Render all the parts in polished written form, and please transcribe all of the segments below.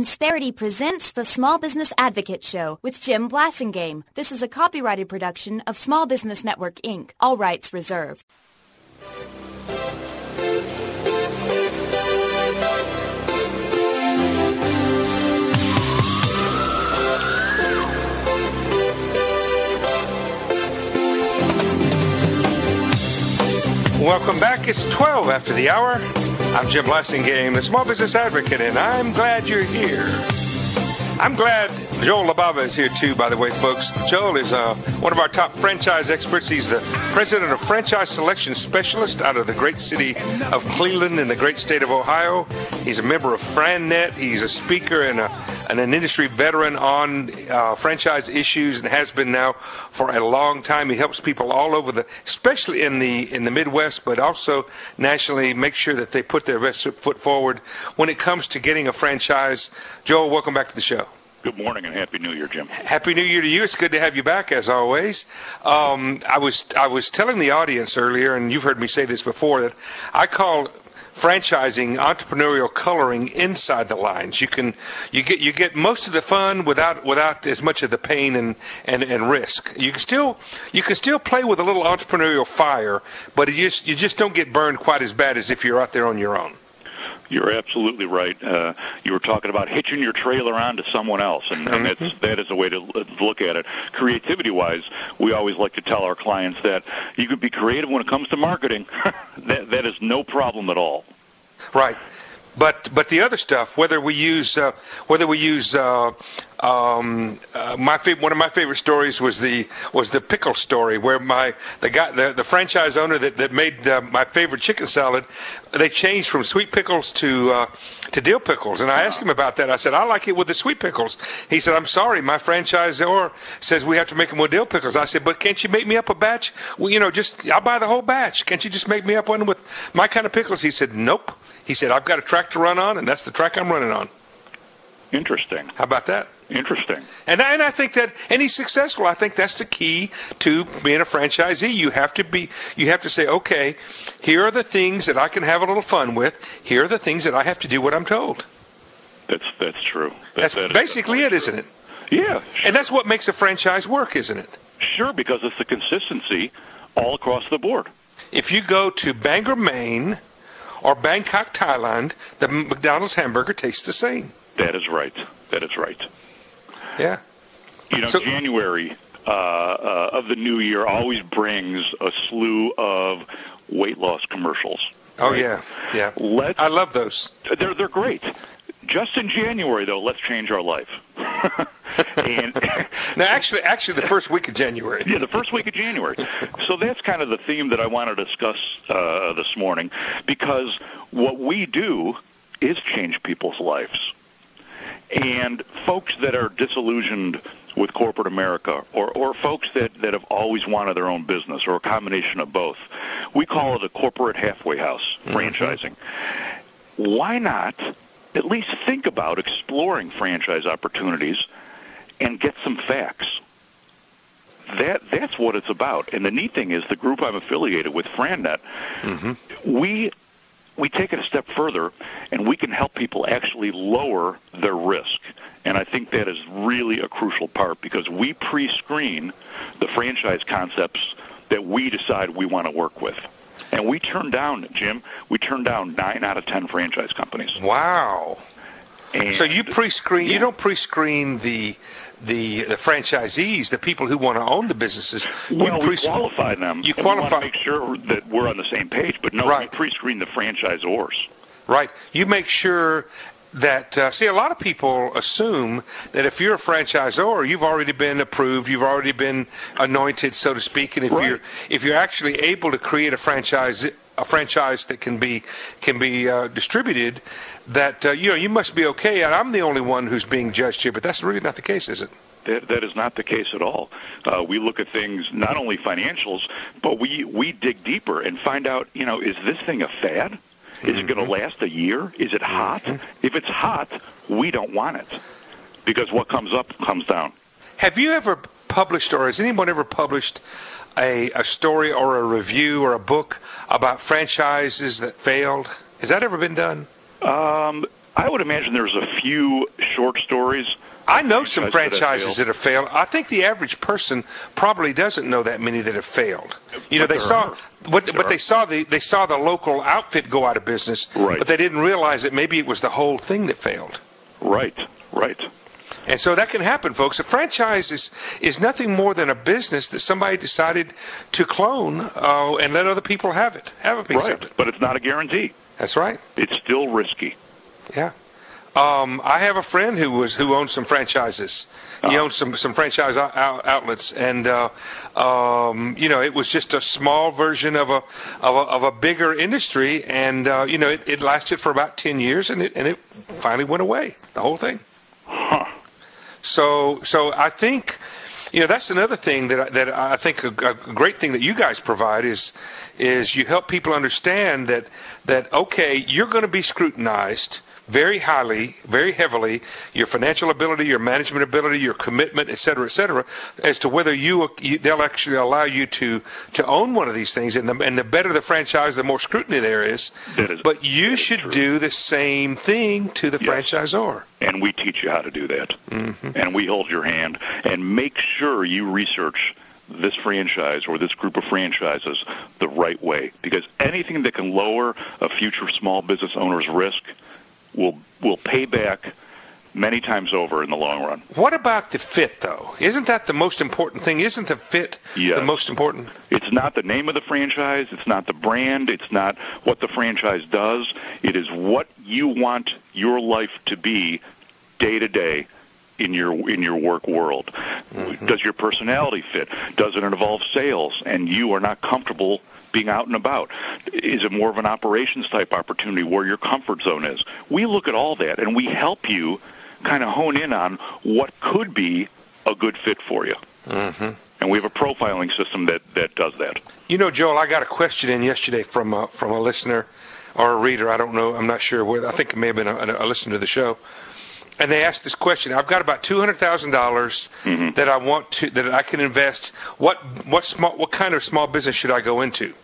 Insperity presents the Small Business Advocate Show with Jim Blasingame. This is a copyrighted production of Small Business Network, Inc. All rights reserved. Welcome back. It's 12 after the hour. I'm Jim Blasingame, the Small Business Advocate, and I'm glad you're here. I'm glad Joel LaBava is here, too, by the way, folks. Joel is one of our top franchise experts. He's the president of Franchise Selection Specialist out of the great city of Cleveland in the great state of Ohio. He's a member of FranNet. He's a speaker and an industry veteran on franchise issues and has been now for a long time. He helps people all over especially in the Midwest, but also nationally, make sure that they put their best foot forward when it comes to getting a franchise. Joel, welcome back to the show. Good morning and Happy New Year, Jim. Happy New Year to you. It's good to have you back, as always. I was telling the audience earlier, and you've heard me say this before, that I call franchising entrepreneurial coloring inside the lines. You get most of the fun without as much of the pain and risk. You can still play with a little entrepreneurial fire, but you just don't get burned quite as bad as if you're out there on your own. You're absolutely right. You were talking about hitching your trailer onto someone else, and that is a way to look at it. Creativity-wise, we always like to tell our clients that you can be creative when it comes to marketing. that is no problem at all. Right. But the other stuff, whether we use one of my favorite stories was the pickle story, where the franchise owner that made my favorite chicken salad, they changed from sweet pickles to dill pickles, and I asked him about that. I said, I like it with the sweet pickles. He said, I'm sorry, my franchisor says we have to make them with dill pickles. I said, but can't you make me up a batch? Well, I'll buy the whole batch. Can't you just make me up one with my kind of pickles? He said, nope. He said, I've got a track to run on, and that's the track I'm running on. Interesting. How about that? Interesting. And I think that, and he's successful. I think that's the key to being a franchisee. You have to say, okay, here are the things that I can have a little fun with. Here are the things that I have to do what I'm told. That's true. That's basically it, isn't it? Yeah. Sure. And that's what makes a franchise work, isn't it? Sure, because it's the consistency all across the board. If you go to Bangor, Maine, or Bangkok, Thailand, the McDonald's hamburger tastes the same. That is right. Yeah. January of the new year always brings a slew of weight loss commercials. Oh, right? Yeah. I love those. They're great. Just in January, though, let's change our life. And now, actually, the first week of January. Yeah, the first week of January. So that's kind of the theme that I want to discuss this morning, because what we do is change people's lives. And folks that are disillusioned with corporate America, or folks that have always wanted their own business, or a combination of both, we call it a corporate halfway house, franchising. Why not at least think about exploring franchise opportunities and get some facts? That's what it's about. And the neat thing is, the group I'm affiliated with, FranNet, we take it a step further, and we can help people actually lower their risk. And I think that is really a crucial part, because we pre-screen the franchise concepts that we decide we want to work with. And we turn down, Jim, 9 out of 10 franchise companies. Wow. And so you pre-screen, you don't pre-screen the franchisees, the people who want to own the businesses. Well, we qualify them. You qualify. We want to make sure that we're on the same page, but no, we pre-screen the franchisors. Right. You make sure that, a lot of people assume that if you're a franchisor, you've already been approved, you've already been anointed, so to speak, and if you're actually able to create a franchise that can be distributed, that you must be okay. And I'm the only one who's being judged here, but that's really not the case, is it? That is not the case at all. We look at things, not only financials, but we dig deeper and find out, is this thing a fad? Is it going to last a year? Is it hot? If it's hot, we don't want it, because what comes up comes down. Have you ever published, or has anyone ever published a story or a review or a book about franchises that failed? Has that ever been done? I would imagine there's a few short stories. I know some franchises that have failed. I think the average person probably doesn't know that many that have failed. You know, they saw the local outfit go out of business, right, but they didn't realize that maybe it was the whole thing that failed. Right. And so that can happen, folks. A franchise is nothing more than a business that somebody decided to clone and let other people have a piece of it. But it's not a guarantee. That's right. It's still risky. Yeah. I have a friend who owns some franchises. He owns some franchise outlets, and you know, it was just a small version of a bigger industry, and you know, it lasted for about 10 years, and it finally went away, the whole thing. Huh. So I think, you know, that's another thing that I think a great thing that you guys provide is you help people understand that okay, you're going to be scrutinized very highly, very heavily, your financial ability, your management ability, your commitment, et cetera, as to whether they'll actually allow you to own one of these things. And the better the franchise, the more scrutiny there is. But you should do the same thing to the franchisor. And we teach you how to do that. Mm-hmm. And we hold your hand and make sure you research this franchise or this group of franchises the right way. Because anything that can lower a future small business owner's risk will pay back many times over in the long run. What about the fit, though? Isn't that the most important thing? Isn't the fit the most important? It's not the name of the franchise. It's not the brand. It's not what the franchise does. It is what you want your life to be day to day in your work world. Mm-hmm. Does your personality fit? Does it involve sales and you are not comfortable being out and about? Is it more of an operations type opportunity where your comfort zone is? We look at all that and we help you kind of hone in on what could be a good fit for you. Mm-hmm. And we have a profiling system that does that. You know, Joel, I got a question in yesterday from a listener or a reader. I don't know. I'm not sure whether. I think it may have been a listener to the show. And they asked this question. I've got about $200,000 that I can invest. What kind of small business should I go into?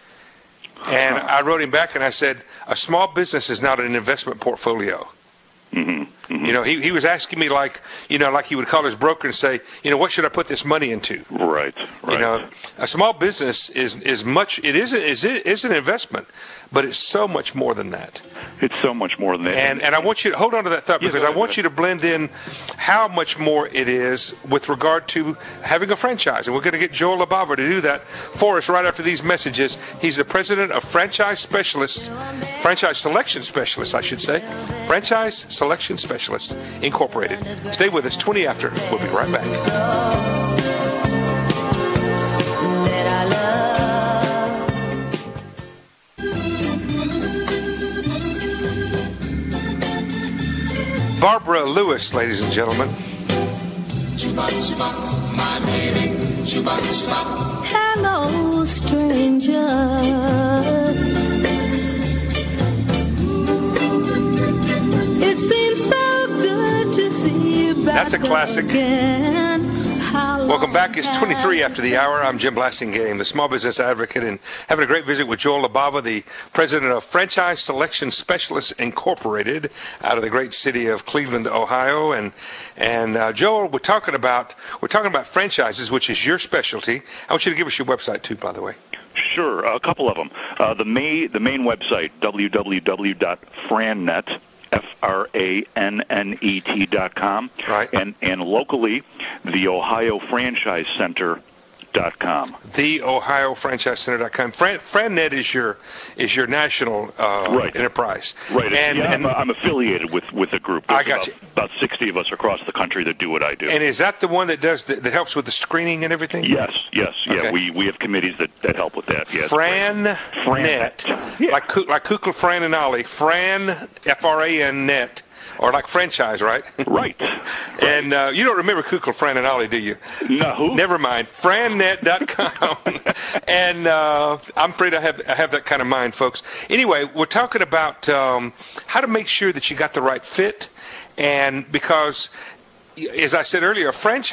And I wrote him back and I said, a small business is not an investment portfolio. Mm-hmm. Mm-hmm. You know, he was asking me like he would call his broker and say, you know, what should I put this money into? Right. You know, a small business is an investment, but it's so much more than that. It's so much more than that. And I want you to hold on to that thought because I want you to blend in how much more it is with regard to having a franchise. And we're going to get Joel LaBava to do that for us right after these messages. He's the president of Franchise Selection Specialists, I should say. Franchise Selection Specialists Incorporated. Stay with us, 20 after. We'll be right back. Barbara Lewis, ladies and gentlemen. Hello, stranger. It seems so good to see you back. That's a classic. Again. Welcome back. It's 23 after the hour. I'm Jim Blassingame, the small business advocate, and having a great visit with Joel LaBava, the president of Franchise Selection Specialists Incorporated, out of the great city of Cleveland, Ohio. And Joel, we're talking about franchises, which is your specialty. I want you to give us your website too, by the way. Sure, a couple of them. The main website, www.frannet. FRANNET.com, right, and locally, the Ohio Franchise Center.com. The Ohio Franchise Center.com. FranNet is your national enterprise, right? And I'm affiliated with a group. I got you. About 60 of us across the country that do what I do. And is that the one that does that helps with the screening and everything? Yes. Okay. Yeah, we have committees that help with that. Yes. FranNet, yeah. like Kukla, Fran, and Ollie. Fran, FRANNet. Or like franchise, right? Right. And you don't remember Kukla, Fran, and Ollie, do you? No. Never mind. FranNet.com. And I'm afraid I have that kind of mind, folks. Anyway, we're talking about how to make sure that you got the right fit. And because, as I said earlier, a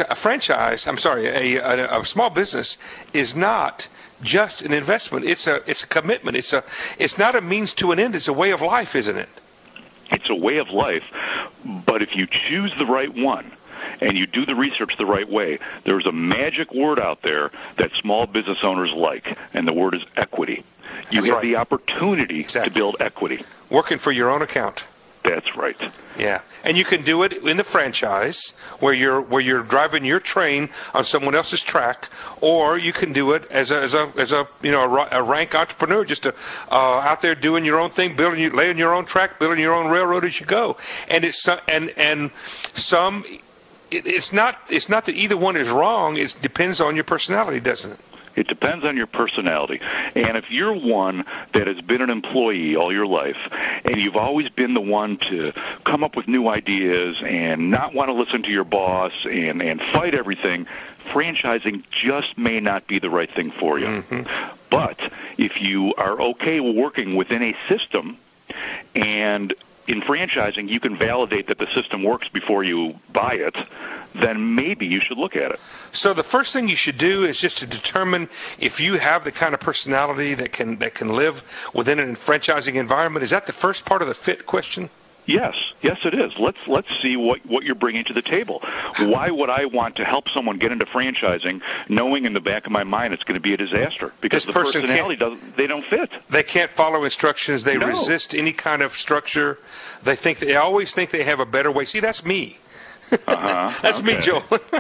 small business is not just an investment. It's a commitment. It's not a means to an end. It's a way of life, isn't it? It It's a way of life. But if you choose the right one, and you do the research the right way, there's a magic word out there that small business owners like, and the word is equity. You have the opportunity to build equity. Working for your own account. That's right. Yeah, and you can do it in the franchise where you're driving your train on someone else's track, or you can do it as a rank entrepreneur, just out there doing your own thing, laying your own track, building your own railroad as you go. And it's not that either one is wrong. It depends on your personality, doesn't it? It depends on your personality. And if you're one that has been an employee all your life, and you've always been the one to come up with new ideas and not want to listen to your boss and fight everything, franchising just may not be the right thing for you. Mm-hmm. But if you are okay working within a system, and in franchising you can validate that the system works before you buy it, then maybe you should look at it. So the first thing you should do is just to determine if you have the kind of personality that can live within a franchising environment. Is that the first part of the fit question? Yes, it is. Let's see what you're bringing to the table. Why would I want to help someone get into franchising, knowing in the back of my mind it's going to be a disaster because the personality they don't fit. They can't follow instructions. They resist any kind of structure. They always think they have a better way. See, that's me. That's me, Joel.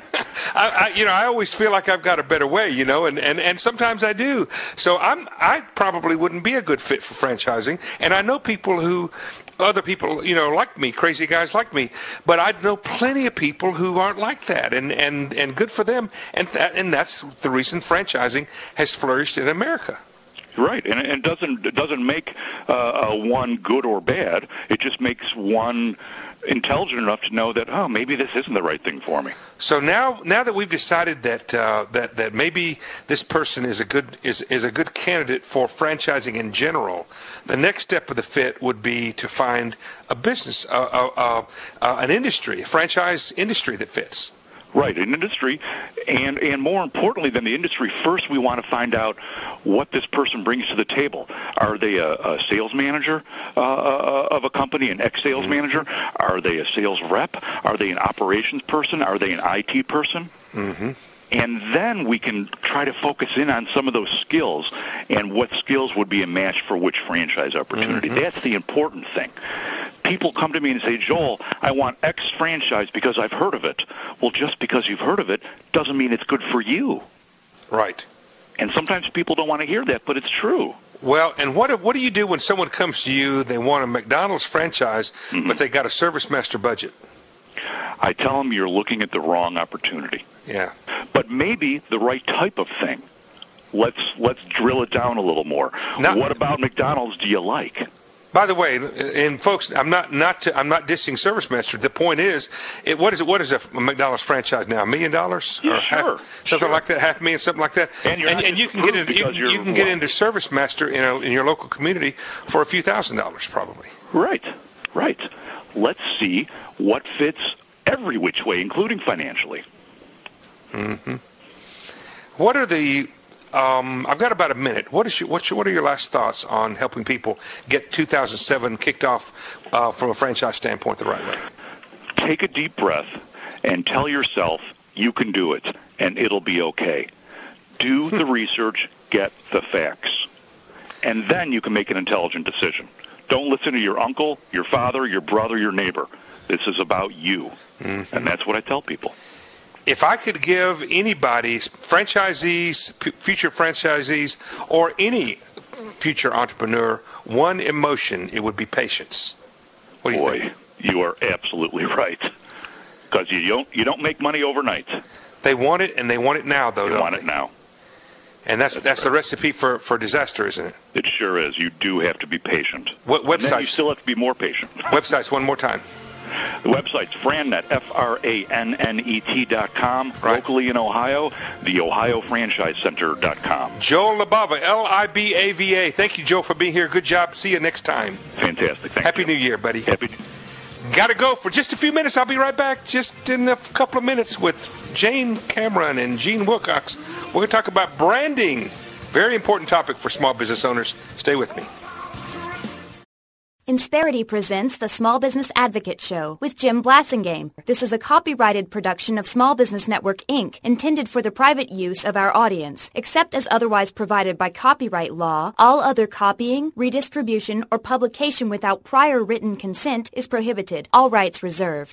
I always feel like I've got a better way, and sometimes I do. So I probably wouldn't be a good fit for franchising. And I know other people, like me, crazy guys like me. But I know plenty of people who aren't like that, and good for them. And that's the reason franchising has flourished in America. Right, and it doesn't make one good or bad. It just makes one intelligent enough to know that maybe this isn't the right thing for me. So now that we've decided that maybe this person is a good candidate for franchising in general, the next step of the fit would be to find a business, an industry, a franchise industry that fits. Right, an industry, and more importantly than the industry, first we want to find out what this person brings to the table. Are they a sales manager of a company, an ex-sales manager? Are they a sales rep? Are they an operations person? Are they an IT person? Mm-hmm. And then we can try to focus in on some of those skills and what skills would be a match for which franchise opportunity. Mm-hmm. That's the important thing. People come to me and say, Joel, I want X franchise because I've heard of it. Well, just because you've heard of it doesn't mean it's good for you. Right. And sometimes people don't want to hear that, but it's true. Well, and what do you do when someone comes to you, they want a McDonald's franchise, but they got a Service Master budget? I tell them you're looking at the wrong opportunity. Yeah. But maybe the right type of thing. Let's drill it down a little more. What about McDonald's do you like? By the way, and folks, I'm not dissing Service Master. The point is, what is a McDonald's franchise now? $1 million? Yeah, sure. Something like that, $500,000, something like that. And you can get into Service Master in your local community for a few $1,000s probably. Right. Let's see what fits every which way, including financially. Mm-hmm. What are the I've got about a minute. What are your last thoughts on helping people get 2007 kicked off from a franchise standpoint the right way? Take a deep breath and tell yourself you can do it, and it'll be okay. Do the research, get the facts, and then you can make an intelligent decision. Don't listen to your uncle, your father, your brother, your neighbor. This is about you, and that's what I tell people. If I could give anybody, franchisees, future franchisees, or any future entrepreneur, one emotion, it would be patience. What do you think? You are absolutely right. Because you don't make money overnight. They want it, and they want it now, though. They want it now. And that's the recipe for disaster, isn't it? It sure is. You do have to be patient. What websites? And then you still have to be more patient. Websites, one more time. The website's Frannet, FRANNET.com. Right. Locally in Ohio, the OhioFranchiseCenter.com. Joel Libava, Libava. Thank you, Joe, for being here. Good job. See you next time. Fantastic. Thank Happy you. New Year, buddy. Happy New Year. Got to go for just a few minutes. I'll be right back just in a couple of minutes with Jane Cameron and Gene Wilcox. We're going to talk about branding. Very important topic for small business owners. Stay with me. Insperity presents the Small Business Advocate Show with Jim Blasingame. This is a copyrighted production of Small Business Network, Inc., intended for the private use of our audience. Except as otherwise provided by copyright law, all other copying, redistribution, or publication without prior written consent is prohibited. All rights reserved.